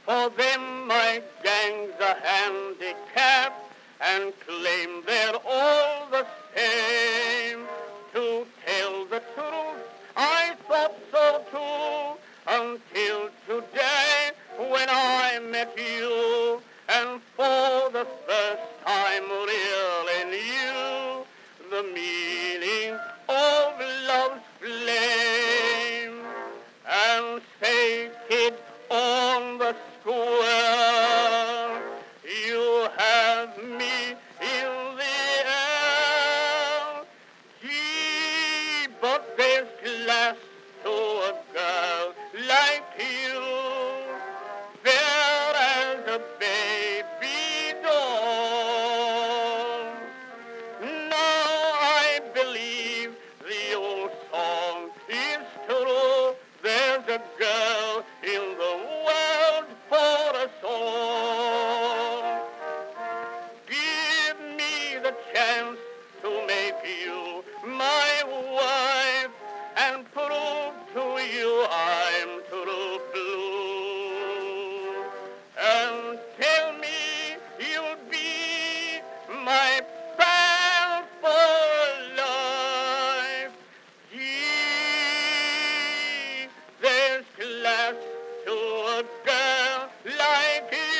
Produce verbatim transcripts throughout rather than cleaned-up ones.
For them my gang's a handicap, and claim they're all the same. To tell the truth, I thought so too, until today when I met you, and for the first time really knew the meaning of love's flame. And say, kid, on the square, you have me in the air. Gee, but there's class to a girl like you, fair as a baby doll. Now I believe the old song is true. There's a girl in the world for us all. Give me the chance to make you my wife and prove to you I'm true blue. And tell me you'll be my pal for life. Gee, there's class to a girl like you.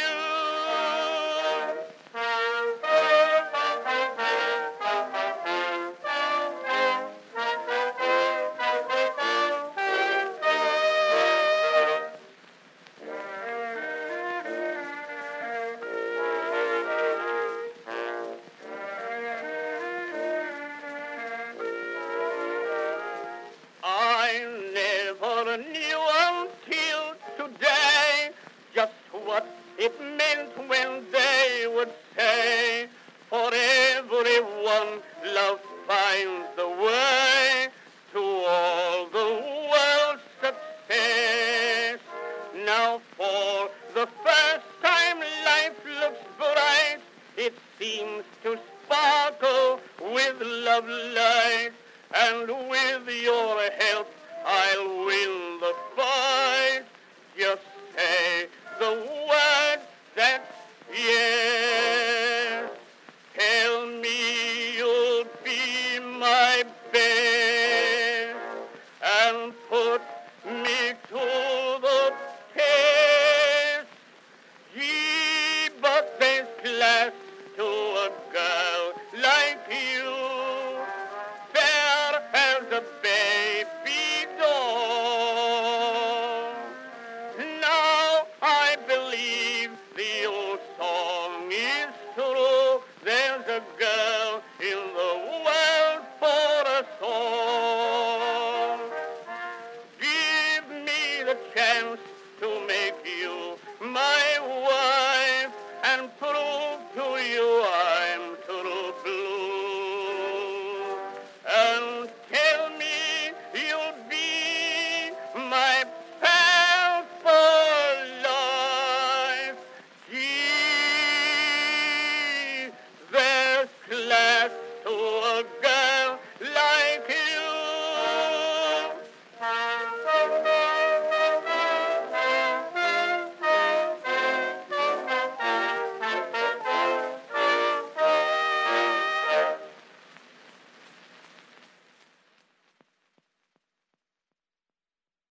I never knew until today just what it meant when they would say, for everyone love finds the way to all.